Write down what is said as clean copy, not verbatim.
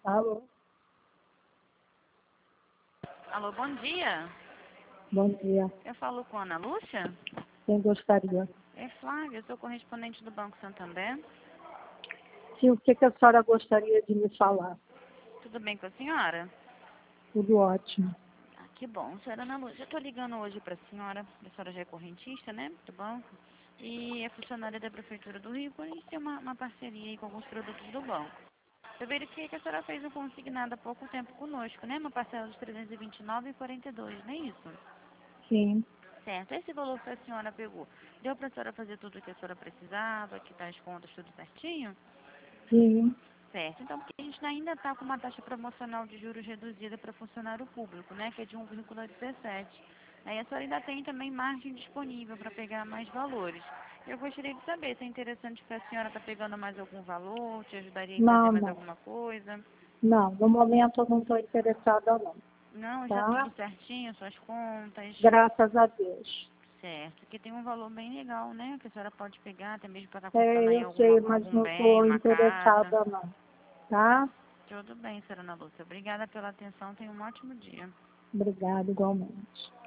Alô? Alô, bom dia. Bom dia. Eu falo com a Ana Lúcia? Quem gostaria? É Flávia, eu sou correspondente do Banco Santander. Sim, o que a senhora gostaria de me falar? Tudo bem com a senhora? Tudo ótimo. Ah, que bom, senhora Ana Lúcia. Eu estou ligando hoje para a senhora já é correntista, né, do banco, e é funcionária da Prefeitura do Rio, por a gente tem uma parceria aí com alguns produtos do banco. Eu verifiquei que a senhora fez um consignado há pouco tempo conosco, né, uma parcela de R$ 329,42, não é isso? Sim, Certo, esse valor que a senhora pegou, deu para a senhora fazer tudo o que a senhora precisava, quitar as contas, tudo certinho? sim. Certo, então porque a gente ainda está com uma taxa promocional de juros reduzida para funcionário público, né, que é de 1,17. Aí a senhora ainda tem também margem disponível para pegar mais valores. Eu gostaria de saber se é interessante para a senhora estar pegando mais algum valor, te ajudaria em fazer Não, mais não. alguma coisa. Não, no momento eu não estou interessada não, Não, já tá? tudo certinho, suas contas. Graças a Deus. Certo, que tem um valor bem legal, né, que a senhora pode pegar, até mesmo para estar comprando É, aí eu sei, mas algum não bem, estou uma casa. interessada não, tá? Tudo bem, senhora Ana Lúcia. Obrigada pela atenção, tenha um ótimo dia. Obrigada igualmente.